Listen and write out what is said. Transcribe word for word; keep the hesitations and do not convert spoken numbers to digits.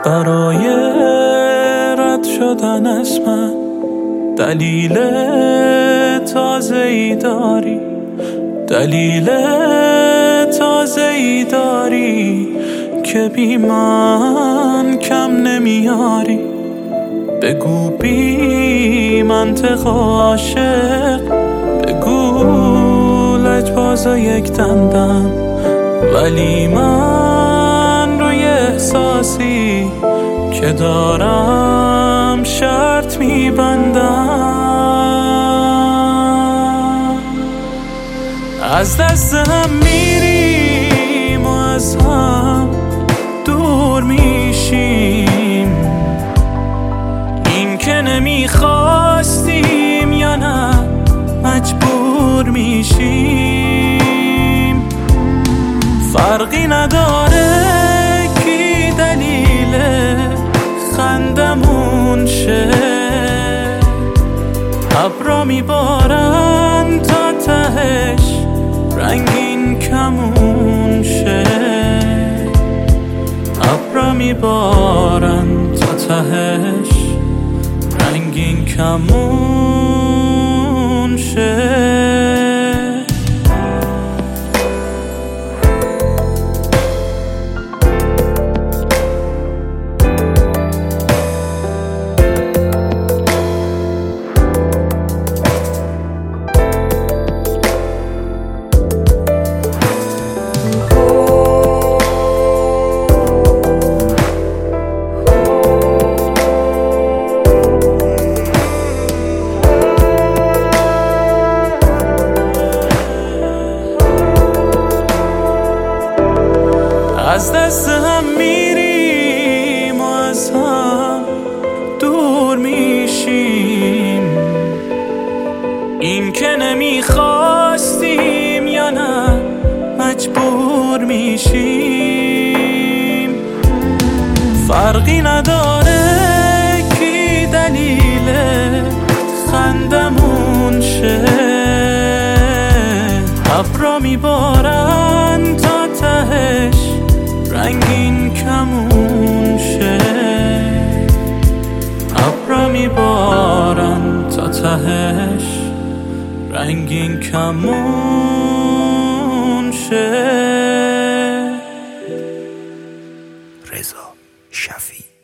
برای رد شدن از من دلیل تازه‌ای داری، دلیل تازه‌ای داری که بی من کم نمیاری. بگو بی منطق عاشق، بگو لجبازا یک دندم، ولی من روی احساسی که دارم شرط میبندم. از دست هم میریم و از هم دور میشیم، این که نمیخواستیم یا نه مجبور میشیم. فرقی نداره کی دلیل خندمون شه، ابرا میبارن تا تهش رنگین کمون شه، ابرا میبارن تا تهش رنگین کمون شه. از دست هم میریم و از هم دور میشیم، این که نمیخواستیم یا نه مجبور میشیم. فرقی نداره کی دلیل خندمون شه، ابرا میبارن تا تهش رنگین کمون شه، ابرا میبارن تا تهش رنگین کمون شه. رضا شفیع.